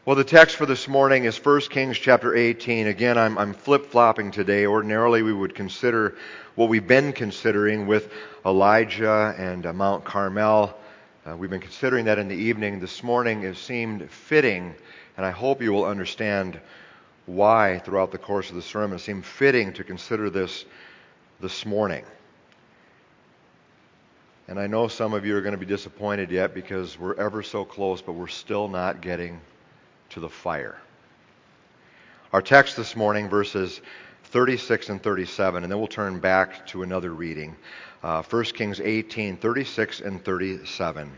Well, the text for this morning is 1 Kings chapter 18. Again, I'm flip-flopping today. Ordinarily, we would consider what we've been considering with Elijah and Mount Carmel. We've been considering that in the evening. This morning it seemed fitting, and I hope you will understand why throughout the course of the sermon. It seemed fitting to consider this morning. And I know some of you are going to be disappointed yet because we're ever so close, but we're still not getting to the fire. Our text this morning, verses 36 and 37, and then we'll turn back to another reading. 1 Kings 18, 36 and 37.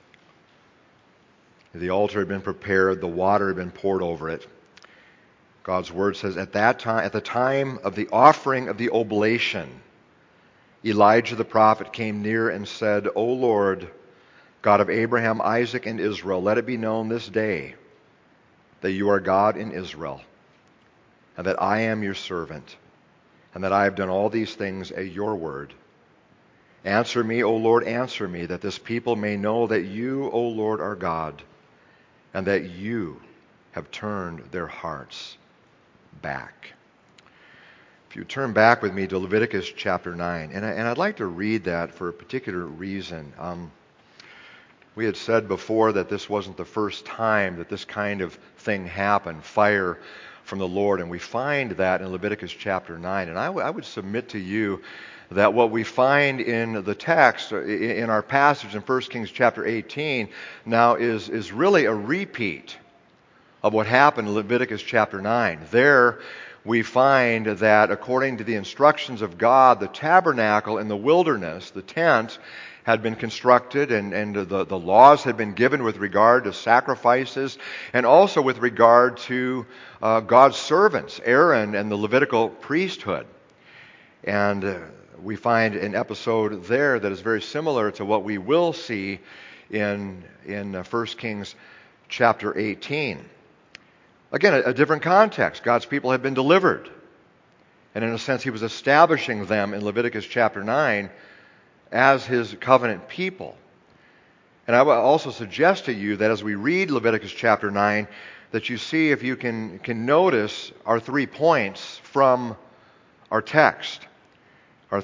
The altar had been prepared, the water had been poured over it. God's word says, at the time of the offering of the oblation, Elijah the prophet came near and said, O Lord, God of Abraham, Isaac, and Israel, let it be known this day that you are God in Israel, and that I am your servant, and that I have done all these things at your word. Answer me, O Lord, answer me, that this people may know that you, O Lord, are God, and that you have turned their hearts back. If you turn back with me to Leviticus chapter 9, and I'd like to read that for a particular reason. We had said before that this wasn't the first time that this kind of thing happened, fire from the Lord, and we find that in Leviticus chapter 9. And I would submit to you that what we find in the text, in our passage in 1 Kings chapter 18, now is really a repeat of what happened in Leviticus chapter 9. There we find that according to the instructions of God, the tabernacle in the wilderness, the tent, had been constructed and the laws had been given with regard to sacrifices and also with regard to God's servants, Aaron and the Levitical priesthood. And we find an episode there that is very similar to what we will see in 1 Kings chapter 18. Again, a different context. God's people had been delivered. And in a sense, he was establishing them in Leviticus chapter 9 as his covenant people. And I will also suggest to you that as we read Leviticus chapter 9, that you see if you can notice our 3 points from our text. Our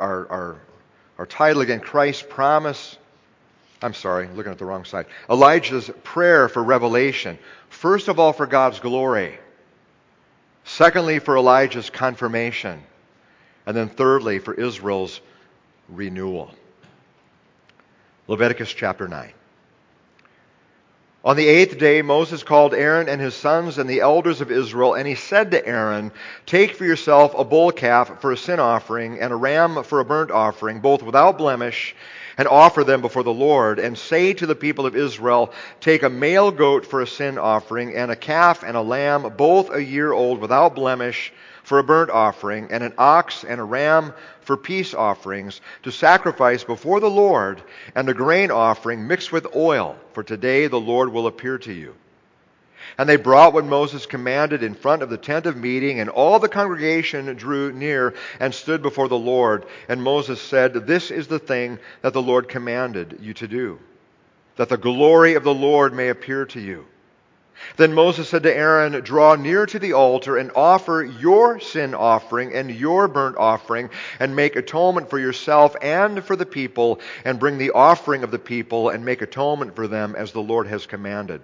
title again, Christ's promise. I'm sorry, looking at the wrong side. Elijah's prayer for revelation. First of all, for God's glory. Secondly, for Elijah's confirmation. And then thirdly, for Israel's renewal. Leviticus chapter 9. On the 8th day, Moses called Aaron and his sons and the elders of Israel, and he said to Aaron, take for yourself a bull calf for a sin offering and a ram for a burnt offering, both without blemish, and offer them before the Lord, and say to the people of Israel, take a male goat for a sin offering, and a calf and a lamb, both a year old, without blemish, for a burnt offering, and an ox and a ram for peace offerings, to sacrifice before the Lord, and a grain offering mixed with oil, for today the Lord will appear to you. And they brought what Moses commanded in front of the tent of meeting, and all the congregation drew near and stood before the Lord. And Moses said, this is the thing that the Lord commanded you to do, that the glory of the Lord may appear to you. Then Moses said to Aaron, draw near to the altar and offer your sin offering and your burnt offering, and make atonement for yourself and for the people, and bring the offering of the people and make atonement for them as the Lord has commanded.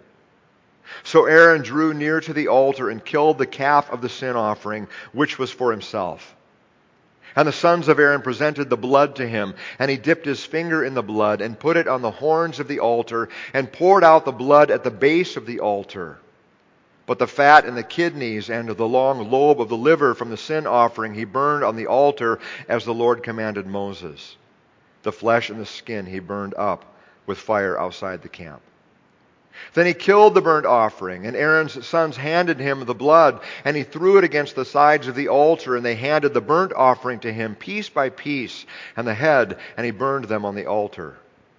So Aaron drew near to the altar and killed the calf of the sin offering, which was for himself. And the sons of Aaron presented the blood to him, and he dipped his finger in the blood and put it on the horns of the altar and poured out the blood at the base of the altar. But the fat and the kidneys and the long lobe of the liver from the sin offering he burned on the altar as the Lord commanded Moses. The flesh and the skin he burned up with fire outside the camp. Then he killed the burnt offering, and Aaron's sons handed him the blood, and he threw it against the sides of the altar, and they handed the burnt offering to him piece by piece, and the head, and he burned them on the altar.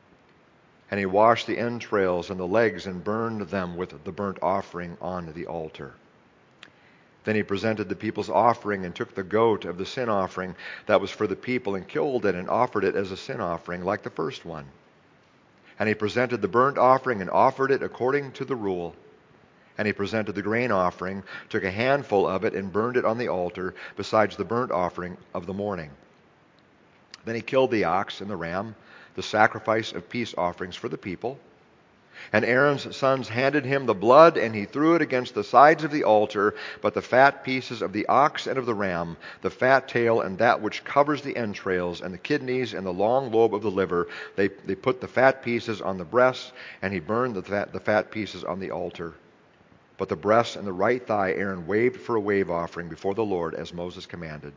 And he washed the entrails and the legs and burned them with the burnt offering on the altar. Then he presented the people's offering and took the goat of the sin offering that was for the people and killed it and offered it as a sin offering like the first one. And he presented the burnt offering and offered it according to the rule. And he presented the grain offering, took a handful of it, and burned it on the altar, besides the burnt offering of the morning. Then he killed the ox and the ram, the sacrifice of peace offerings for the people. And Aaron's sons handed him the blood, and he threw it against the sides of the altar. But the fat pieces of the ox and of the ram, the fat tail and that which covers the entrails, and the kidneys and the long lobe of the liver, they put the fat pieces on the breasts, and he burned the fat pieces on the altar. But the breast and the right thigh Aaron waved for a wave offering before the Lord, as Moses commanded.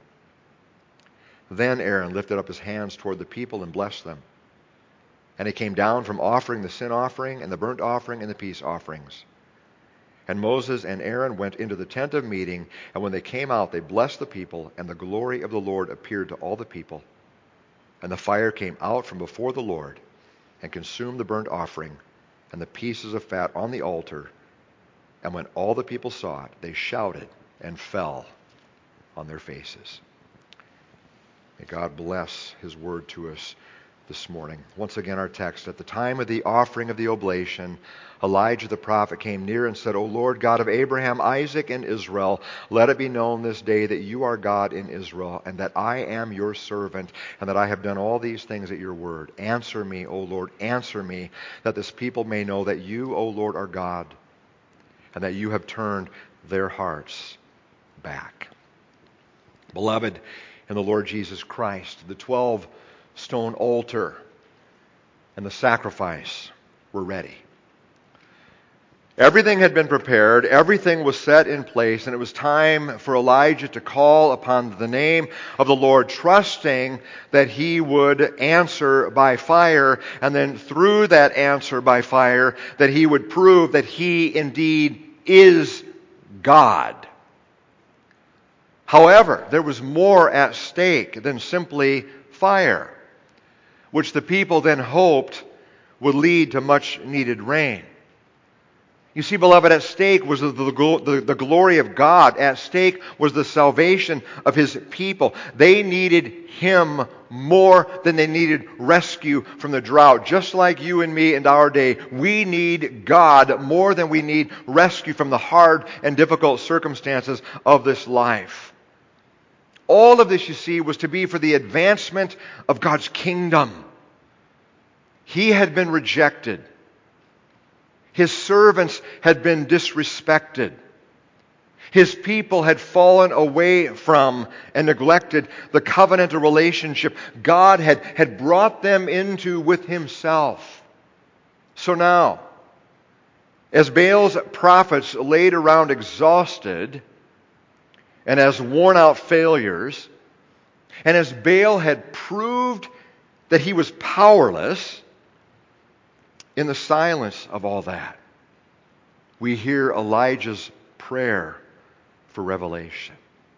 Then Aaron lifted up his hands toward the people and blessed them. And he came down from offering the sin offering and the burnt offering and the peace offerings. And Moses and Aaron went into the tent of meeting, and when they came out, they blessed the people, and the glory of the Lord appeared to all the people. And the fire came out from before the Lord and consumed the burnt offering and the pieces of fat on the altar. And when all the people saw it, they shouted and fell on their faces. May God bless his word to us this morning. Once again, our text. At the time of the offering of the oblation, Elijah the prophet came near and said, O Lord God of Abraham, Isaac, and Israel, let it be known this day that you are God in Israel, and that I am your servant, and that I have done all these things at your word. Answer me, O Lord, answer me, that this people may know that you, O Lord, are God, and that you have turned their hearts back. Beloved in the Lord Jesus Christ, the 12-stone altar and the sacrifice were ready. Everything had been prepared, everything was set in place, and it was time for Elijah to call upon the name of the Lord, trusting that he would answer by fire, and then through that answer by fire, that he would prove that he indeed is God. However, there was more at stake than simply fire, which the people then hoped would lead to much needed rain. You see, beloved, at stake was the glory of God. At stake was the salvation of his people. They needed him more than they needed rescue from the drought. Just like you and me in our day, we need God more than we need rescue from the hard and difficult circumstances of this life. All of this, you see, was to be for the advancement of God's kingdom. He had been rejected. His servants had been disrespected. His people had fallen away from and neglected the covenantal relationship God had brought them into with himself. So now, as Baal's prophets laid around exhausted and as worn-out failures, and as Baal had proved that he was powerless, in the silence of all that, we hear Elijah's prayer for revelation.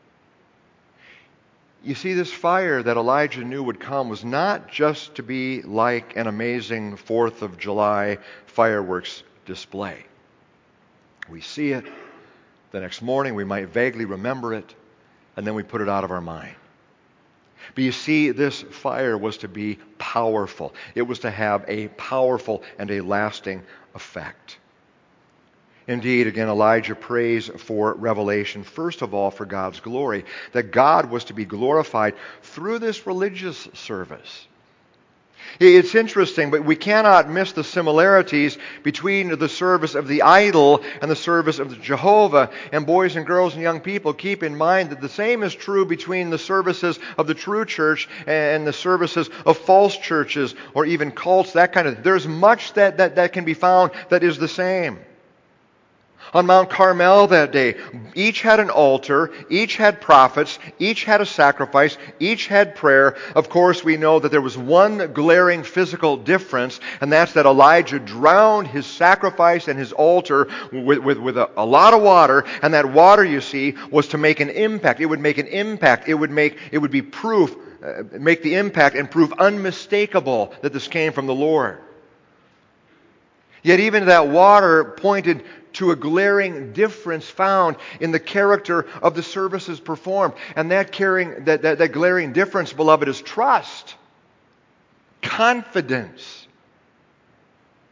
You see, this fire that Elijah knew would come was not just to be like an amazing 4th of July fireworks display. We see it, the next morning we might vaguely remember it, and then we put it out of our mind. But you see, this fire was to be powerful. It was to have a powerful and a lasting effect. Indeed, again, Elijah prays for revelation, first of all for God's glory, that God was to be glorified through this religious service. It's interesting, but we cannot miss the similarities between the service of the idol and the service of Jehovah. And boys and girls and young people, keep in mind that the same is true between the services of the true church and the services of false churches or even cults, that kind of. There's much that can be found that is the same. On Mount Carmel that day, each had an altar, each had prophets, each had a sacrifice, each had prayer. Of course, we know that there was one glaring physical difference, and that's that Elijah drowned his sacrifice and his altar with a lot of water, and that water, you see, was to make an impact. It would make an impact. It would be proof, make the impact and prove unmistakable that this came from the Lord. Yet even that water pointed to a glaring difference found in the character of the services performed. And that glaring difference, beloved, is trust, confidence.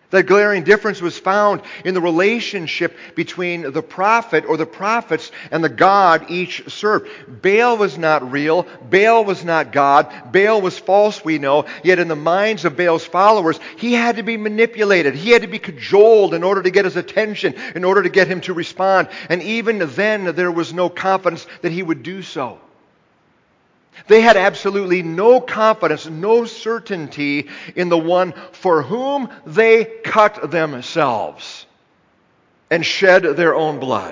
That glaring difference was found in the relationship between the prophet or the prophets and the God each served. Baal was not real. Baal was not God. Baal was false, we know. Yet in the minds of Baal's followers, he had to be manipulated. He had to be cajoled in order to get his attention, in order to get him to respond. And even then, there was no confidence that he would do so. They had absolutely no confidence, no certainty in the one for whom they cut themselves and shed their own blood.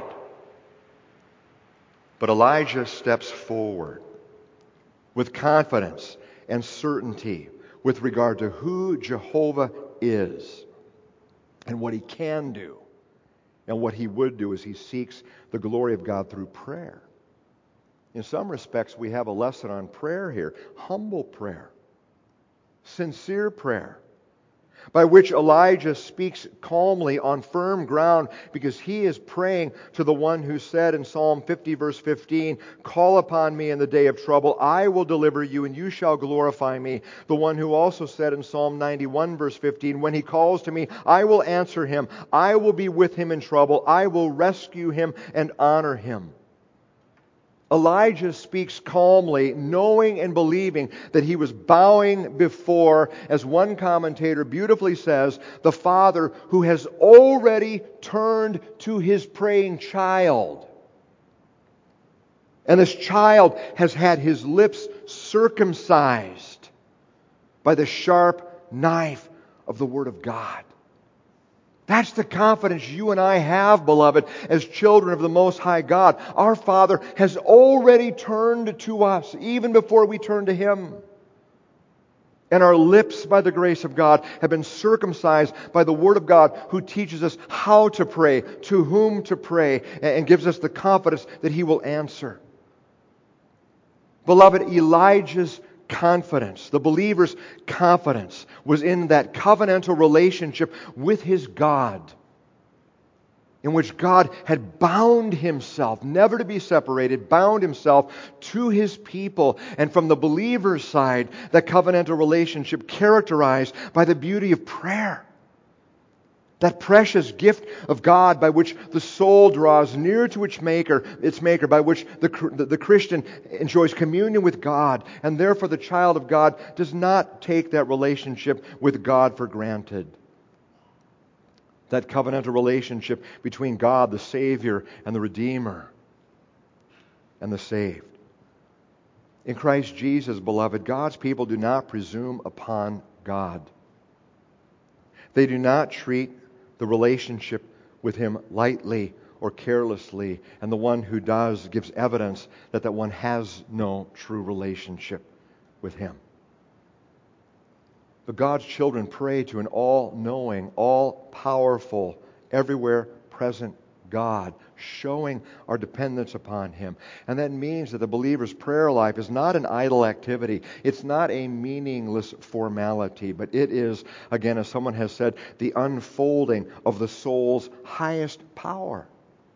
But Elijah steps forward with confidence and certainty with regard to who Jehovah is and what He can do and what He would do as he seeks the glory of God through prayer. In some respects, we have a lesson on prayer here. Humble prayer. Sincere prayer. By which Elijah speaks calmly on firm ground because he is praying to the one who said in Psalm 50 verse 15, "Call upon me in the day of trouble. I will deliver you and you shall glorify me." The one who also said in Psalm 91 verse 15, "When he calls to me, I will answer him. I will be with him in trouble. I will rescue him and honor him." Elijah speaks calmly, knowing and believing that he was bowing before, as one commentator beautifully says, the Father who has already turned to his praying child. And this child has had his lips circumcised by the sharp knife of the Word of God. That's the confidence you and I have, beloved, as children of the Most High God. Our Father has already turned to us, even before we turn to Him. And our lips, by the grace of God, have been circumcised by the Word of God, who teaches us how to pray, to whom to pray, and gives us the confidence that He will answer. Beloved, Elijah's confidence, the believer's confidence, was in that covenantal relationship with his God, in which God had bound Himself, never to be separated, bound Himself to His people. And from the believer's side, that covenantal relationship characterized by the beauty of prayer. That precious gift of God by which the soul draws near to its Maker, by which the Christian enjoys communion with God, and therefore the child of God does not take that relationship with God for granted. That covenantal relationship between God, the Savior, and the Redeemer, and the saved. In Christ Jesus, beloved, God's people do not presume upon God. They do not treat the relationship with Him lightly or carelessly, and the one who does gives evidence that that one has no true relationship with Him. But God's children pray to an all-knowing, all-powerful, everywhere present God, showing our dependence upon Him. And that means that the believer's prayer life is not an idle activity. It's not a meaningless formality, but it is, again, as someone has said, the unfolding of the soul's highest power.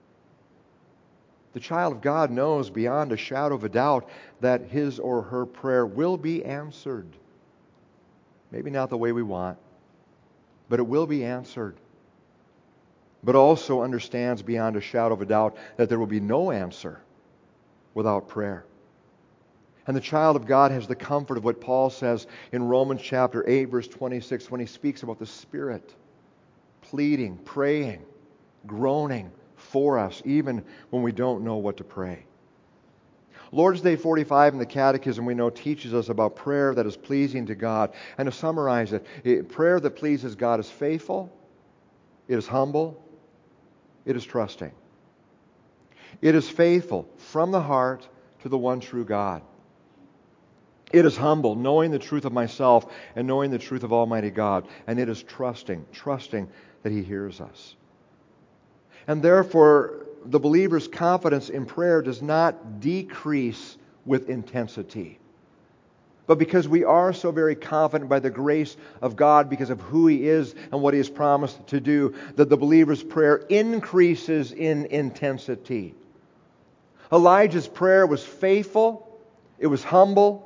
The child of God knows beyond a shadow of a doubt that his or her prayer will be answered. Maybe not the way we want, but it will be answered. But also understands beyond a shadow of a doubt that there will be no answer without prayer. And the child of God has the comfort of what Paul says in Romans chapter 8, verse 26, when he speaks about the Spirit pleading, praying, groaning for us, even when we don't know what to pray. Lord's Day 45 in the Catechism, we know, teaches us about prayer that is pleasing to God. And to summarize it, prayer that pleases God is faithful, it is humble, it is trusting. It is faithful from the heart to the one true God. It is humble, knowing the truth of myself and knowing the truth of Almighty God. And it is trusting that He hears us. And therefore, the believer's confidence in prayer does not decrease with intensity. But because we are so very confident by the grace of God, because of who He is and what He has promised to do, that the believer's prayer increases in intensity. Elijah's prayer was faithful, it was humble,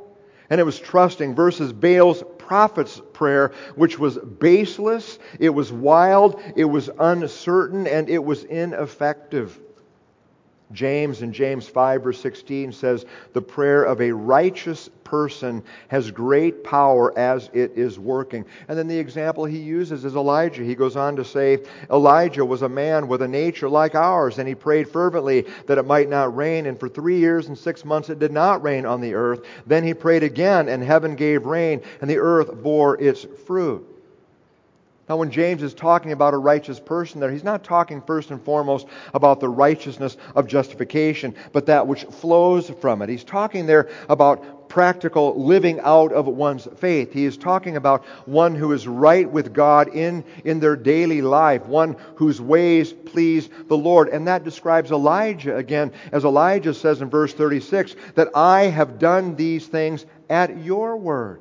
And it was trusting versus Baal's prophet's prayer, which was baseless, it was wild, it was uncertain, and it was ineffective. James in James 5 verse 16 says, "The prayer of a righteous person has great power as it is working." And then the example he uses is Elijah. He goes on to say, Elijah was a man with a nature like ours, and he prayed fervently that it might not rain. And for 3 years and 6 months it did not rain on the earth. Then he prayed again, and heaven gave rain, and the earth bore its fruit. Now, when James is talking about a righteous person there, he's not talking first and foremost about the righteousness of justification, but that which flows from it. He's talking there about practical living out of one's faith. He is talking about one who is right with God in their daily life, one whose ways please the Lord. And that describes Elijah again, as Elijah says in verse 36, that I have done these things at your word.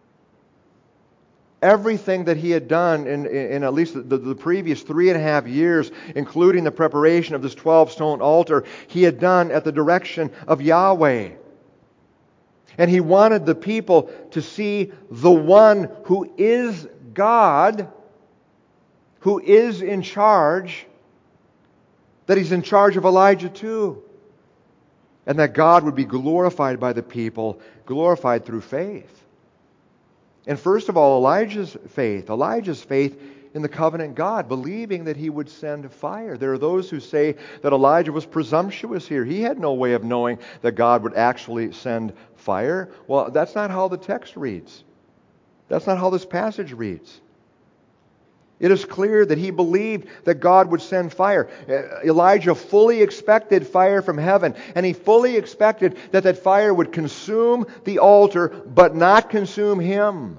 Everything that he had done in at least the previous 3.5 years, including the preparation of this 12-stone altar, he had done at the direction of Yahweh. And he wanted the people to see the one who is God, who is in charge, that he's in charge of Elijah too. And that God would be glorified by the people, glorified through faith. And first of all, Elijah's faith in the covenant God, believing that he would send fire. There are those who say that Elijah was presumptuous here. He had no way of knowing that God would actually send fire. Well, that's not how the text reads. That's not how this passage reads. It is clear that he believed that God would send fire. Elijah fully expected fire from heaven, and he fully expected that that fire would consume the altar, but not consume him.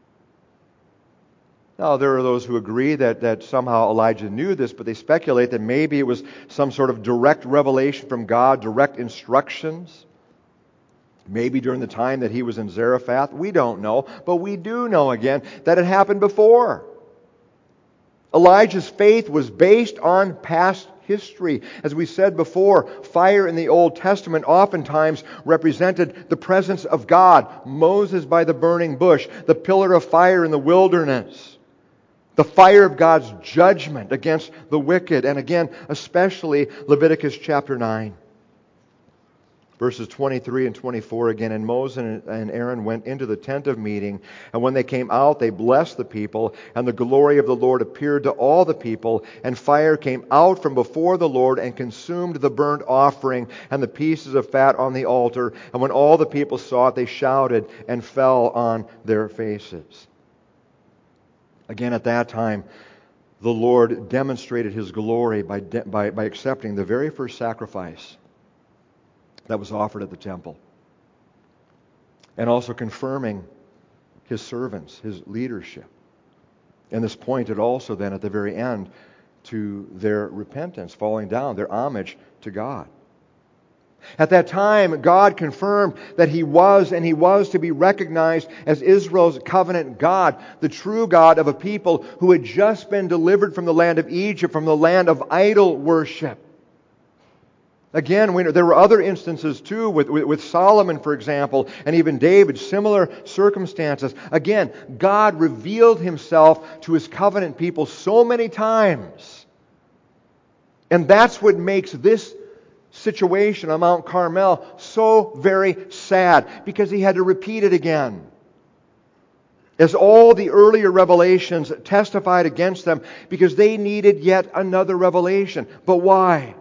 Now, there are those who agree that somehow Elijah knew this, but they speculate that maybe it was some sort of direct revelation from God, direct instructions. Maybe during the time that he was in Zarephath. We don't know, but we do know again that it happened before. Elijah's faith was based on past history. As we said before, fire in the Old Testament oftentimes represented the presence of God. Moses by the burning bush, the pillar of fire in the wilderness, the fire of God's judgment against the wicked, and again, especially Leviticus chapter 9. Verses 23 and 24 again, and Moses and Aaron went into the tent of meeting, and when they came out, they blessed the people, and the glory of the Lord appeared to all the people, and fire came out from before the Lord and consumed the burnt offering and the pieces of fat on the altar. And when all the people saw it, they shouted and fell on their faces. Again, at that time, the Lord demonstrated His glory by accepting the very first sacrifice that was offered at the temple. And also confirming His servants, His leadership. And this pointed also then at the very end to their repentance, falling down, their homage to God. At that time, God confirmed that He was and He was to be recognized as Israel's covenant God, the true God of a people who had just been delivered from the land of Egypt, from the land of idol worship. Again, there were other instances too, with Solomon, for example, and even David, similar circumstances. Again, God revealed Himself to His covenant people so many times. And that's what makes this situation on Mount Carmel so very sad, because He had to repeat it again. As all the earlier revelations testified against them, because they needed yet another revelation. But why?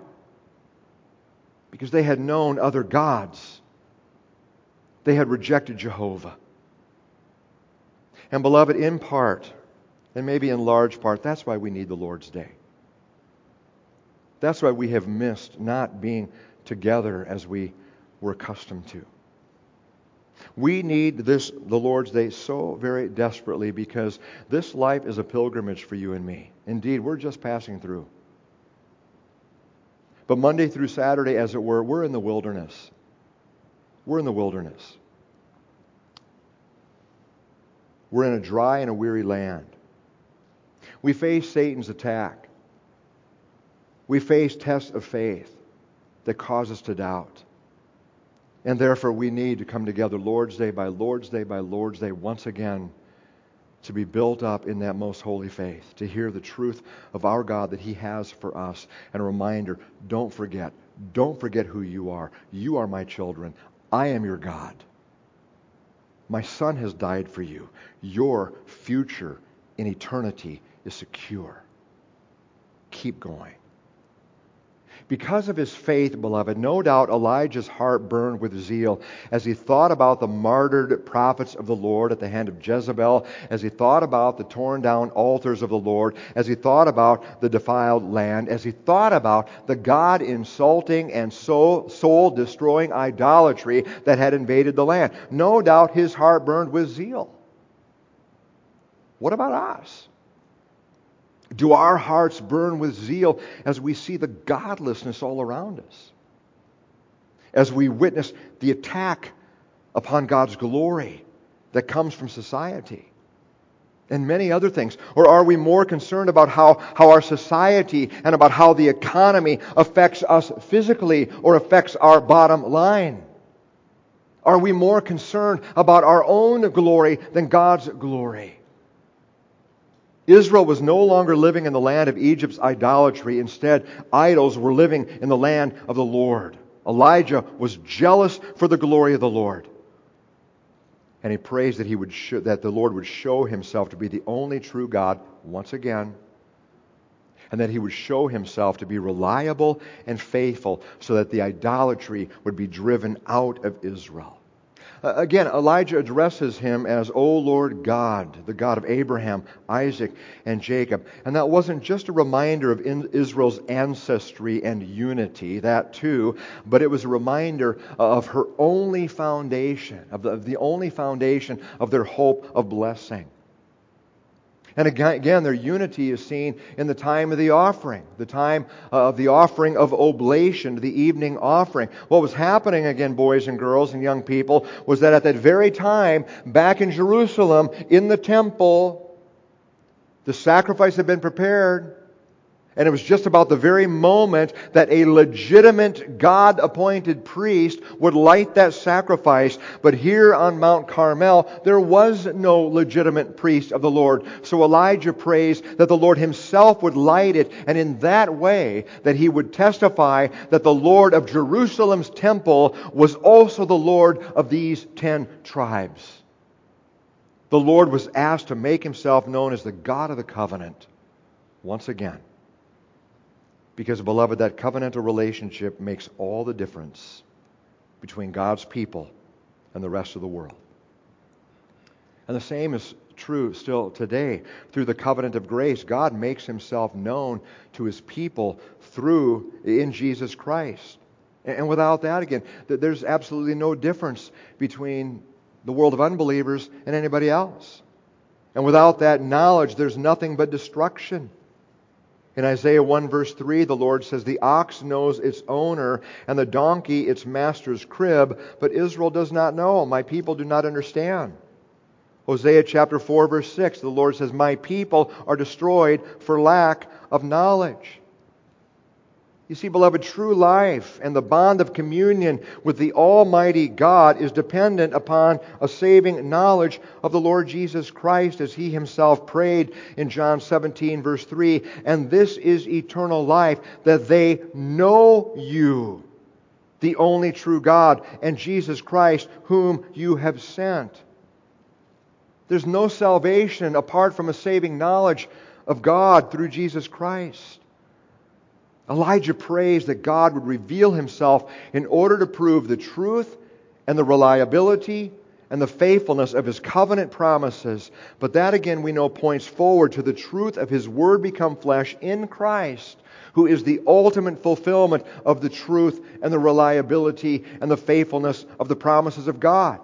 Because they had known other gods. They had rejected Jehovah. And beloved, in part, and maybe in large part, that's why we need the Lord's Day. That's why we have missed not being together as we were accustomed to. We need the Lord's Day so very desperately, because this life is a pilgrimage for you and me. Indeed, we're just passing through. But Monday through Saturday, as it were, we're in the wilderness. We're in the wilderness. We're in a dry and a weary land. We face Satan's attack. We face tests of faith that cause us to doubt. And therefore we need to come together Lord's Day by Lord's Day by Lord's Day once again to be built up in that most holy faith, to hear the truth of our God that He has for us. And a reminder, don't forget who you are. You are my children. I am your God. My Son has died for you. Your future in eternity is secure. Keep going. Because of his faith, beloved, no doubt Elijah's heart burned with zeal as he thought about the martyred prophets of the Lord at the hand of Jezebel, as he thought about the torn down altars of the Lord, as he thought about the defiled land, as he thought about the God-insulting and soul-destroying idolatry that had invaded the land. No doubt his heart burned with zeal. What about us? Do our hearts burn with zeal as we see the godlessness all around us? As we witness the attack upon God's glory that comes from society and many other things? Or are we more concerned about how our society and about how the economy affects us physically or affects our bottom line? Are we more concerned about our own glory than God's glory? Israel was no longer living in the land of Egypt's idolatry. Instead, idols were living in the land of the Lord. Elijah was jealous for the glory of the Lord. And he prays that the Lord would show Himself to be the only true God once again, and that He would show Himself to be reliable and faithful so that the idolatry would be driven out of Israel. Again, Elijah addresses him as, O Lord God, the God of Abraham, Isaac, and Jacob. And that wasn't just a reminder of Israel's ancestry and unity, that too, but it was a reminder of her only foundation, of the only foundation of their hope of blessing. And again, their unity is seen in the time of the offering, the time of the offering of oblation, the evening offering. What was happening, again, boys and girls and young people, was that at that very time, back in Jerusalem, in the temple, the sacrifice had been prepared. And it was just about the very moment that a legitimate God-appointed priest would light that sacrifice. But here on Mount Carmel, there was no legitimate priest of the Lord. So Elijah prays that the Lord Himself would light it, and in that way that He would testify that the Lord of Jerusalem's temple was also the Lord of these 10 tribes. The Lord was asked to make Himself known as the God of the covenant once again. Because, beloved, that covenantal relationship makes all the difference between God's people and the rest of the world. And the same is true still today. Through the covenant of grace, God makes Himself known to His people in Jesus Christ. And without that, again, there's absolutely no difference between the world of unbelievers and anybody else. And without that knowledge, there's nothing but destruction. In Isaiah 1 verse 3, the Lord says, the ox knows its owner, and the donkey its master's crib, but Israel does not know. My people do not understand. Hosea chapter 4 verse 6, the Lord says, my people are destroyed for lack of knowledge. You see, beloved, true life and the bond of communion with the Almighty God is dependent upon a saving knowledge of the Lord Jesus Christ, as He Himself prayed in John 17 verse 3, and this is eternal life, that they know You, the only true God, and Jesus Christ, whom You have sent. There's no salvation apart from a saving knowledge of God through Jesus Christ. Elijah prays that God would reveal Himself in order to prove the truth and the reliability and the faithfulness of His covenant promises. But that, again, we know points forward to the truth of His Word become flesh in Christ, who is the ultimate fulfillment of the truth and the reliability and the faithfulness of the promises of God.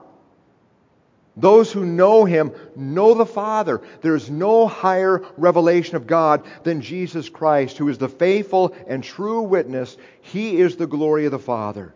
Those who know Him know the Father. There is no higher revelation of God than Jesus Christ, who is the faithful and true witness. He is the glory of the Father.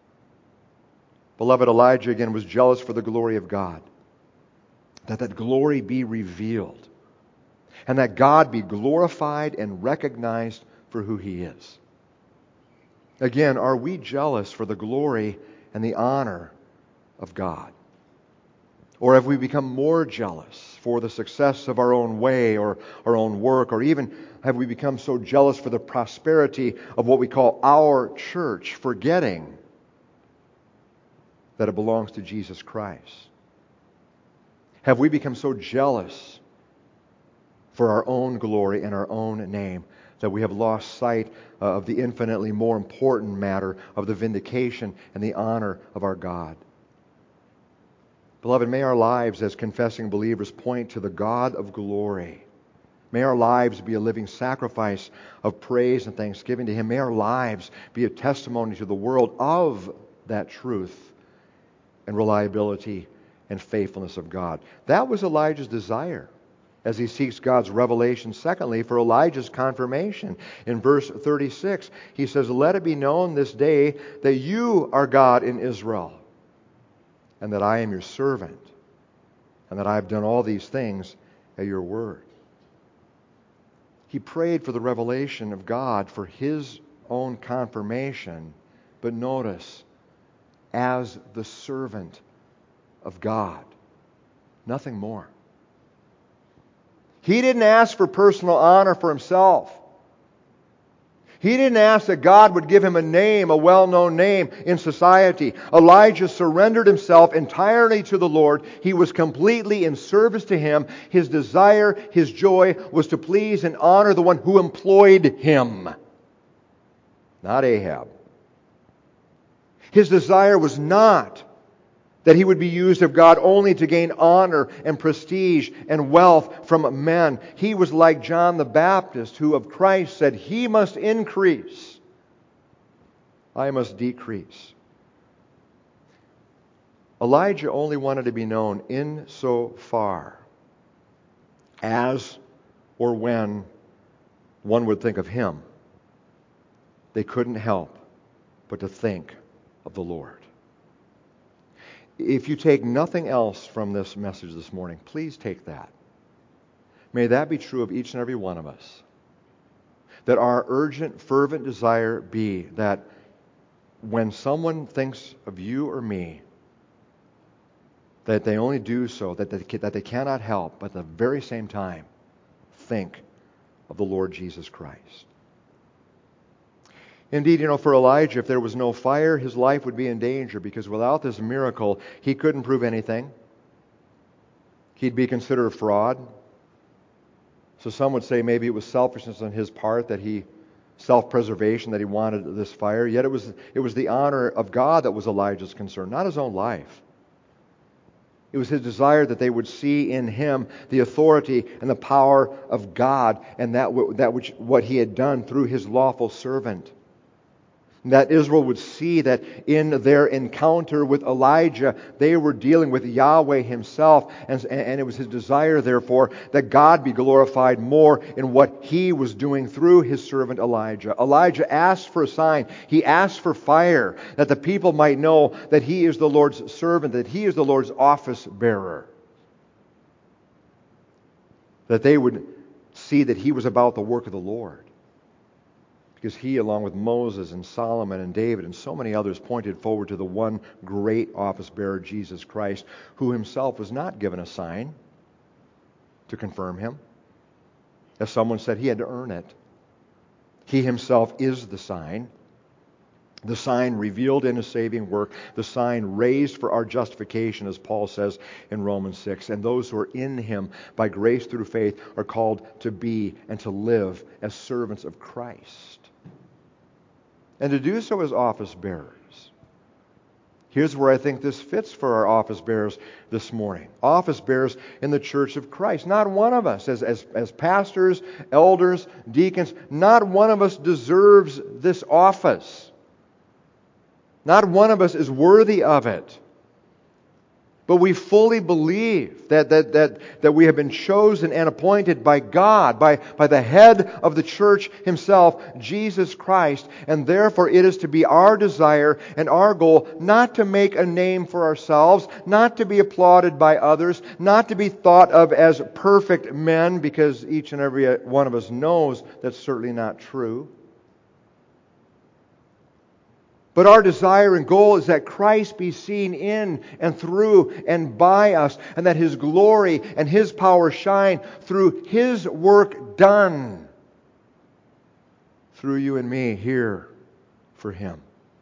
Beloved, Elijah again was jealous for the glory of God, that glory be revealed, and that God be glorified and recognized for who He is. Again, are we jealous for the glory and the honor of God? Or have we become more jealous for the success of our own way or our own work? Or even have we become so jealous for the prosperity of what we call our church, forgetting that it belongs to Jesus Christ? Have we become so jealous for our own glory and our own name that we have lost sight of the infinitely more important matter of the vindication and the honor of our God? Beloved, may our lives as confessing believers point to the God of glory. May our lives be a living sacrifice of praise and thanksgiving to Him. May our lives be a testimony to the world of that truth and reliability and faithfulness of God. That was Elijah's desire as he seeks God's revelation. Secondly, for Elijah's confirmation. In verse 36, he says, "Let it be known this day that you are God in Israel, and that I am your servant, and that I have done all these things at your word." He prayed for the revelation of God for his own confirmation, but notice, as the servant of God. Nothing more. He didn't ask for personal honor for himself. He didn't ask that God would give him a name, a well-known name in society. Elijah surrendered himself entirely to the Lord. He was completely in service to Him. His desire, his joy was to please and honor the one who employed him, not Ahab. His desire was not that he would be used of God only to gain honor and prestige and wealth from men. He was like John the Baptist, who of Christ said, "He must increase, I must decrease." Elijah only wanted to be known insofar as or when one would think of him. They couldn't help but to think of the Lord. If you take nothing else from this message this morning, please take that. May that be true of each and every one of us. That our urgent, fervent desire be that when someone thinks of you or me, that they only do so, that they cannot help, but at the very same time, think of the Lord Jesus Christ. Indeed, for Elijah, if there was no fire, his life would be in danger, because without this miracle, he couldn't prove anything. He'd be considered a fraud. So some would say maybe it was selfishness on his part, self-preservation, that he wanted this fire. Yet it was the honor of God that was Elijah's concern, not his own life. It was his desire that they would see in him the authority and the power of God, and what he had done through his lawful servant. That Israel would see that in their encounter with Elijah, they were dealing with Yahweh Himself, and it was his desire, therefore, that God be glorified more in what He was doing through His servant Elijah. Elijah asked for a sign. He asked for fire, that the people might know that he is the Lord's servant, that he is the Lord's office bearer. That they would see that he was about the work of the Lord. Because he, along with Moses and Solomon and David and so many others, pointed forward to the one great office bearer, Jesus Christ, who himself was not given a sign to confirm him. As someone said, he had to earn it. He himself is the sign revealed in His saving work, the sign raised for our justification, as Paul says in Romans 6. And those who are in Him by grace through faith are called to be and to live as servants of Christ. And to do so as office bearers. Here's where I think this fits for our office bearers this morning. Office bearers in the church of Christ. Not one of us, as pastors, elders, deacons, not one of us deserves this office. Not one of us is worthy of it. But we fully believe that we have been chosen and appointed by God, by the head of the church Himself, Jesus Christ, and therefore it is to be our desire and our goal not to make a name for ourselves, not to be applauded by others, not to be thought of as perfect men, because each and every one of us knows that's certainly not true. But our desire and goal is that Christ be seen in and through and by us, and that His glory and His power shine through His work done through you and me here for Him.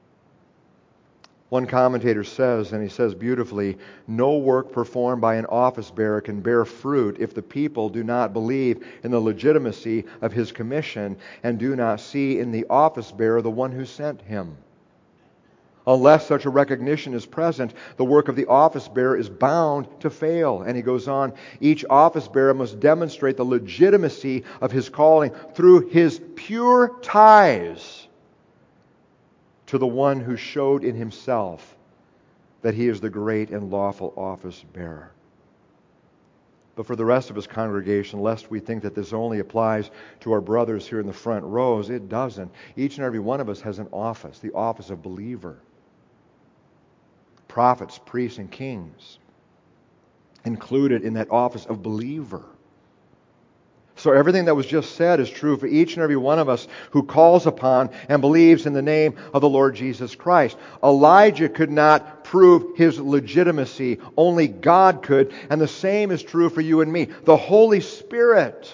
One commentator says, and he says beautifully, no work performed by an office bearer can bear fruit if the people do not believe in the legitimacy of his commission and do not see in the office bearer the one who sent him. Unless such a recognition is present, the work of the office bearer is bound to fail. And he goes on, each office bearer must demonstrate the legitimacy of his calling through his pure ties to the one who showed in himself that he is the great and lawful office bearer. But for the rest of his congregation, lest we think that this only applies to our brothers here in the front rows, it doesn't. Each and every one of us has an office, the office of believer. Prophets, priests, and kings included in that office of believer. So everything that was just said is true for each and every one of us who calls upon and believes in the name of the Lord Jesus Christ. Elijah could not prove his legitimacy. Only God could. And the same is true for you and me. The Holy Spirit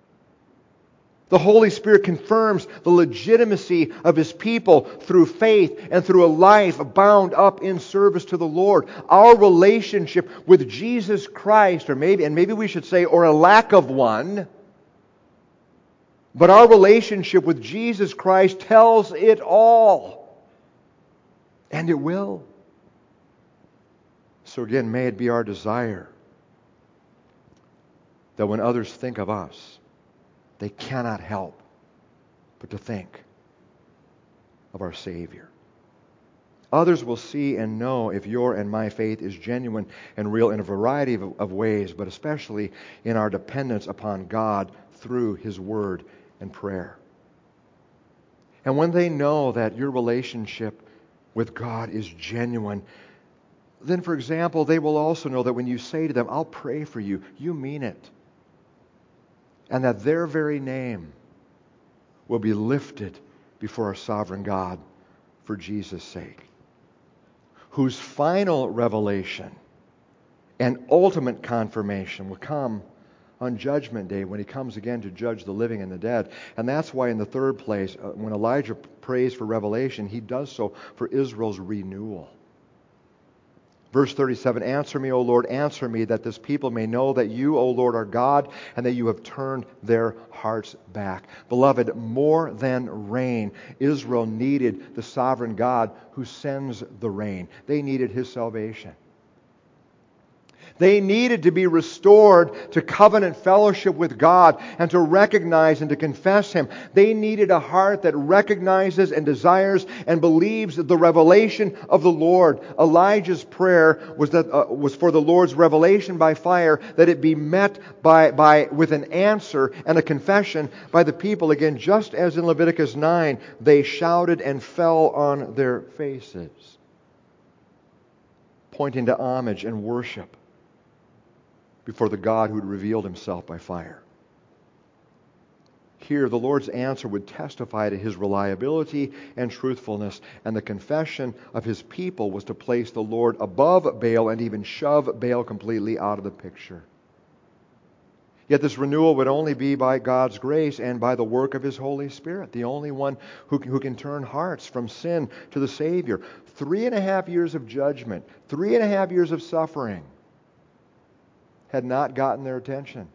confirms the legitimacy of His people through faith and through a life bound up in service to the Lord. Our relationship with Jesus Christ, or maybe we should say, or a lack of one, but our relationship with Jesus Christ tells it all. And it will. So again, may it be our desire that when others think of us, they cannot help but to think of our Savior. Others will see and know if your and my faith is genuine and real in a variety of ways, but especially in our dependence upon God through His Word and prayer. And when they know that your relationship with God is genuine, then, for example, they will also know that when you say to them, I'll pray for you, you mean it. And that their very name will be lifted before our sovereign God for Jesus' sake, whose final revelation and ultimate confirmation will come on Judgment Day when He comes again to judge the living and the dead. And that's why in the third place, when Elijah prays for revelation, he does so for Israel's renewal. Verse 37, answer me, O Lord, answer me, that this people may know that you, O Lord, are God, and that you have turned their hearts back. Beloved, more than rain, Israel needed the sovereign God who sends the rain. They needed His salvation. They needed to be restored to covenant fellowship with God and to recognize and to confess Him. They needed a heart that recognizes and desires and believes the revelation of the Lord. Elijah's prayer was for the Lord's revelation by fire, that it be met with an answer and a confession by the people. Again, just as in Leviticus 9, they shouted and fell on their faces, pointing to homage and worship before the God who had revealed Himself by fire. Here, the Lord's answer would testify to His reliability and truthfulness, and the confession of His people was to place the Lord above Baal and even shove Baal completely out of the picture. Yet this renewal would only be by God's grace and by the work of His Holy Spirit, the only one who can turn hearts from sin to the Savior. 3.5 years of judgment, 3.5 years of suffering had not gotten their attention.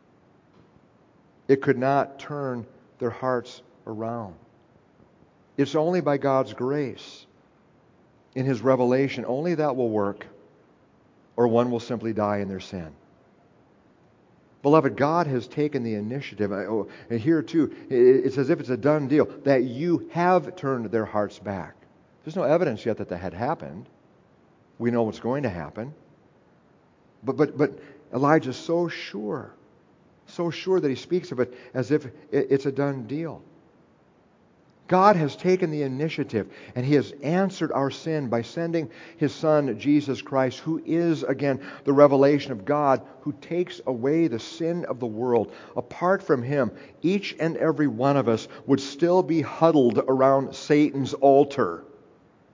It could not turn their hearts around. It's only by God's grace, in His revelation, only that will work, or one will simply die in their sin. Beloved, God has taken the initiative. And here too, it's as if it's a done deal, that you have turned their hearts back. There's no evidence yet that that had happened. We know what's going to happen. But Elijah's so sure that he speaks of it as if it's a done deal. God has taken the initiative, and He has answered our sin by sending His Son, Jesus Christ, who is, again, the revelation of God, who takes away the sin of the world. Apart from Him, each and every one of us would still be huddled around Satan's altar,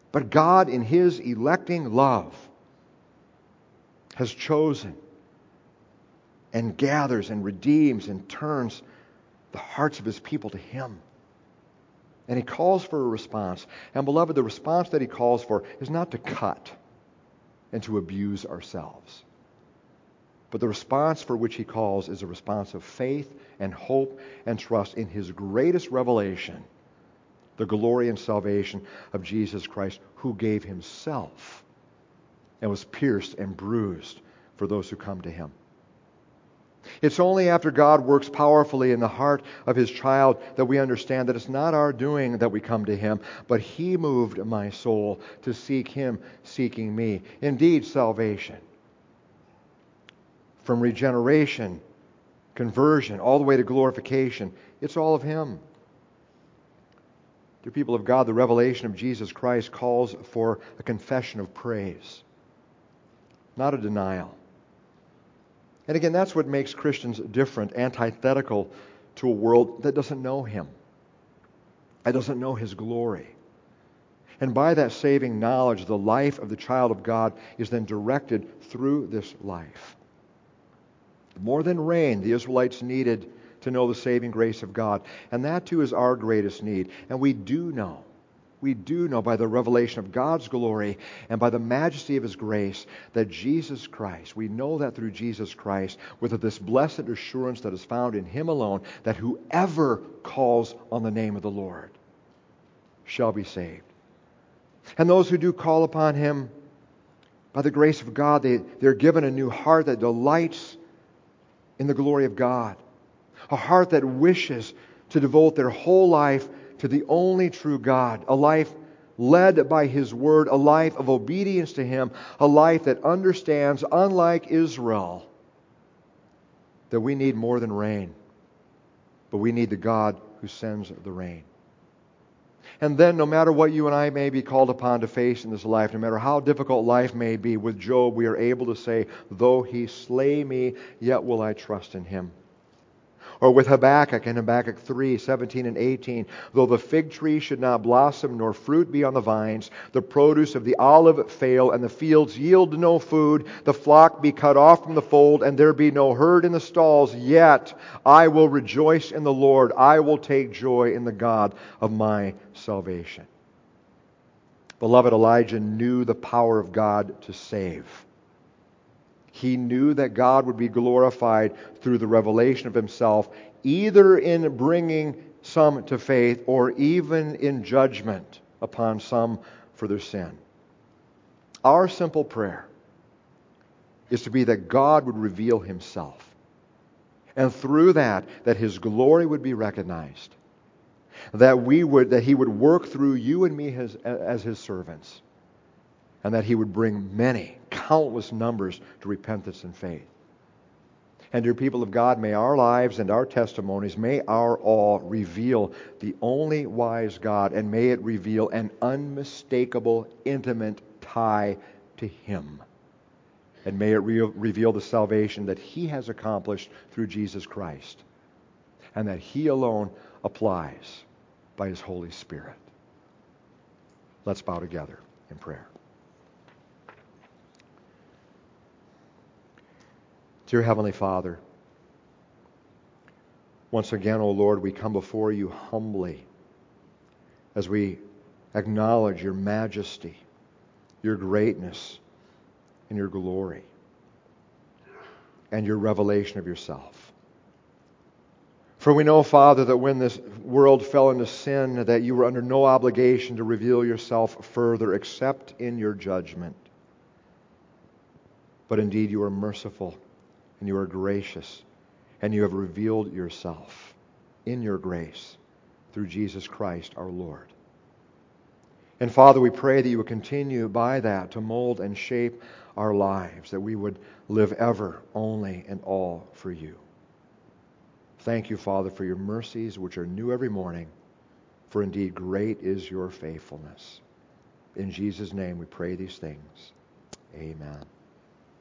But God, in His electing love, has chosen and gathers and redeems and turns the hearts of His people to Him. And He calls for a response. And beloved, the response that He calls for is not to cut and to abuse ourselves. But the response for which He calls is a response of faith and hope and trust in His greatest revelation, the glory and salvation of Jesus Christ, who gave Himself and was pierced and bruised for those who come to Him. It's only after God works powerfully in the heart of His child that we understand that it's not our doing that we come to Him, but He moved my soul to seek Him, seeking me. Indeed, salvation, from regeneration, conversion, all the way to glorification, it's all of Him. Dear people of God, the revelation of Jesus Christ calls for a confession of praise, not a denial. And again, that's what makes Christians different, antithetical to a world that doesn't know Him, that doesn't know His glory. And by that saving knowledge, the life of the child of God is then directed through this life. More than rain, the Israelites needed to know the saving grace of God. And that too is our greatest need. And we do know by the revelation of God's glory and by the majesty of His grace that Jesus Christ, we know that through Jesus Christ, with this blessed assurance that is found in Him alone, that whoever calls on the name of the Lord shall be saved. And those who do call upon Him, by the grace of God, they're given a new heart that delights in the glory of God. A heart that wishes to devote their whole life to the only true God. A life led by His Word. A life of obedience to Him. A life that understands, unlike Israel, that we need more than rain. But we need the God who sends the rain. And then, no matter what you and I may be called upon to face in this life, no matter how difficult life may be, with Job we are able to say, though He slay me, yet will I trust in Him. Or with Habakkuk in Habakkuk 3, 17 and 18, though the fig tree should not blossom, nor fruit be on the vines, the produce of the olive fail, and the fields yield no food, the flock be cut off from the fold, and there be no herd in the stalls, yet I will rejoice in the Lord. I will take joy in the God of my salvation. Beloved, Elijah knew the power of God to save. He knew that God would be glorified through the revelation of Himself, either in bringing some to faith or even in judgment upon some for their sin. Our simple prayer is to be that God would reveal Himself, and through that His glory would be recognized, that He would work through you and me as His servants, and that He would bring many, countless numbers to repentance and faith. And dear people of God, may our lives and our testimonies, may our all reveal the only wise God, and may it reveal an unmistakable, intimate tie to Him. And may it reveal the salvation that He has accomplished through Jesus Christ, and that He alone applies by His Holy Spirit. Let's bow together in prayer. Dear Heavenly Father, once again, O Lord, we come before You humbly as we acknowledge Your majesty, Your greatness, and Your glory, and Your revelation of Yourself. For we know, Father, that when this world fell into sin, that You were under no obligation to reveal Yourself further except in Your judgment. But indeed You are merciful, and You are gracious, and You have revealed Yourself in Your grace through Jesus Christ our Lord. And Father, we pray that You would continue by that to mold and shape our lives, that we would live ever, only, and all for You. Thank You, Father, for Your mercies, which are new every morning, for indeed great is Your faithfulness. In Jesus' name we pray these things. Amen.